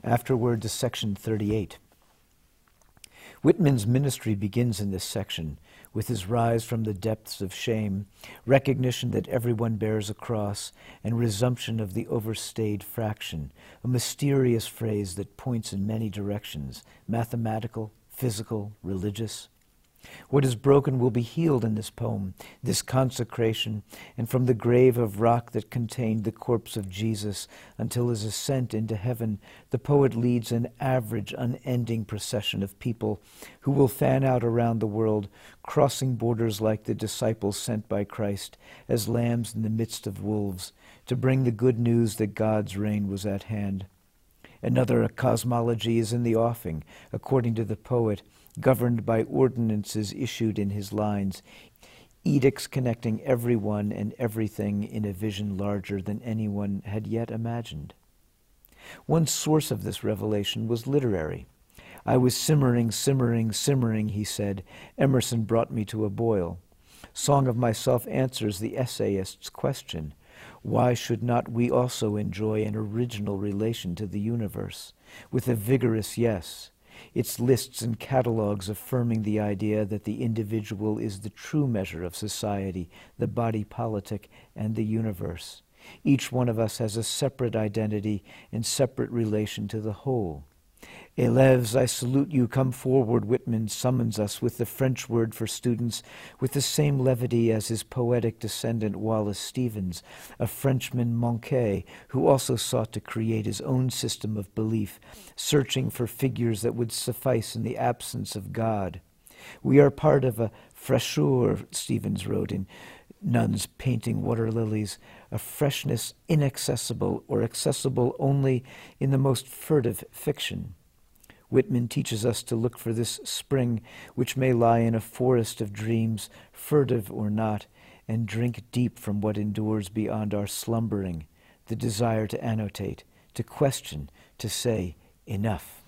Afterward to section 38. Whitman's ministry begins in this section with his rise from the depths of shame, recognition that everyone bears a cross, and resumption of the overstayed fraction, a mysterious phrase that points in many directions, mathematical, physical, religious. What is broken will be healed in this poem, this consecration, and from the grave of rock that contained the corpse of Jesus until his ascent into heaven, the poet leads an average, unending procession of people who will fan out around the world, crossing borders like the disciples sent by Christ as lambs in the midst of wolves, to bring the good news that God's reign was at hand. Another cosmology is in the offing, according to the poet, governed by ordinances issued in his lines, edicts connecting everyone and everything in a vision larger than anyone had yet imagined. One source of this revelation was literary. I was simmering, he said. Emerson brought me to a boil. Song of Myself answers the essayist's question. Why should not we also enjoy an original relation to the universe, with a vigorous yes, its lists and catalogues affirming the idea that the individual is the true measure of society, the body politic, and the universe. Each one of us has a separate identity and separate relation to the whole. Élèves, I salute you, come forward, Whitman summons us with the French word for students, with the same levity as his poetic descendant Wallace Stevens, a Frenchman manqué, who also sought to create his own system of belief, searching for figures that would suffice in the absence of God. We are part of a fraîcheur, Stevens wrote in Nuns Painting Water Lilies, a freshness inaccessible or accessible only in the most furtive fiction. Whitman teaches us to look for this spring which may lie in a forest of dreams, furtive or not, and drink deep from what endures beyond our slumbering, the desire to annotate, to question, to say, enough.